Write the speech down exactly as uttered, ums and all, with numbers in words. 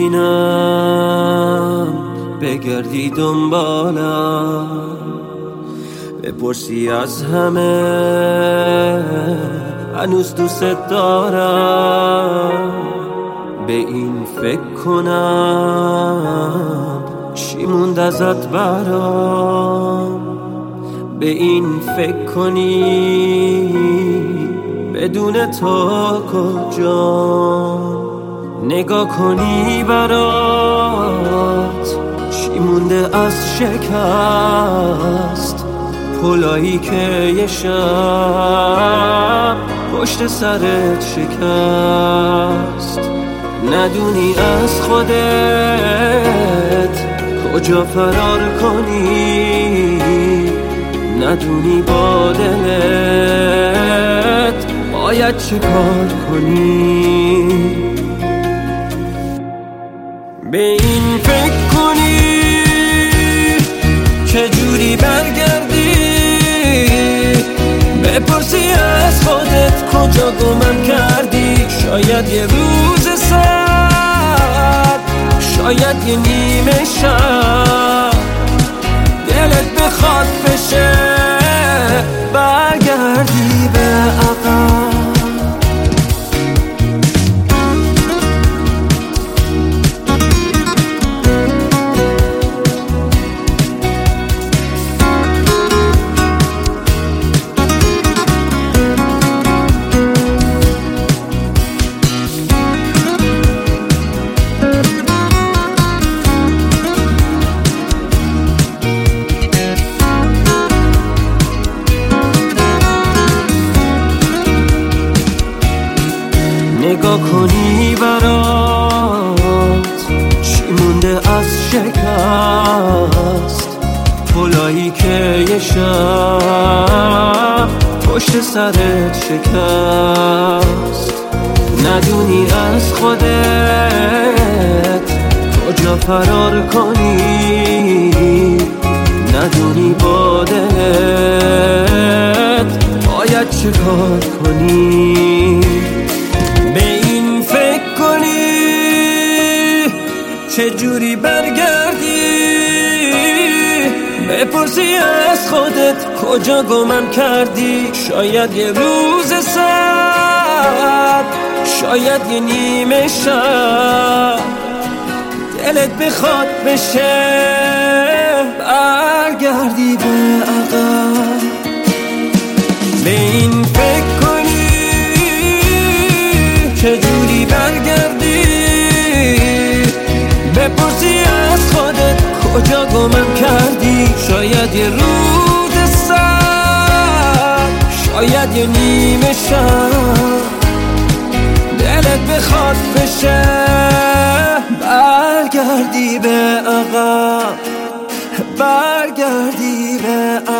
ببینم بگردی دنبالم، بپرسی از همه هنوز دوست دارم. به این فکر کنم چی موند ازت برام، به این فکر کنی بدون تو کجا، نگاه کنی برات چی مونده از شکست، پلایی که یه شب پشت سرت شکست. ندونی از خودت کجا فرار کنی، ندونی با دلت باید چه کار کنی. به این فکر کنی چجوری برگردی، بپرسی از خودت کجا گمم کردی. شاید یه روز سرد، شاید یه نیمه شب دلت بخواد بشه برگردی به عقب. نگاه کنی برات چی مونده از شکست، پلایی که یه شب پشت سرت شکست. ندونی از خودت کجا فرار کنی، ندونی با دلت باید چه کار کنی. چجوری برگردی، بپرسی از خودت کجا گمم کردی. شاید یه روز سرد، شاید یه نیمه شب دلت بخواد بشه برگردی به عقب. به این فکر کنی چجوری برگردی، بپرسی از خودت کجا گمم کردی. شاید یه روز سرد، شاید یه نیمه شب دلت بخواد بشه برگردی به عقب، برگردی به عقب.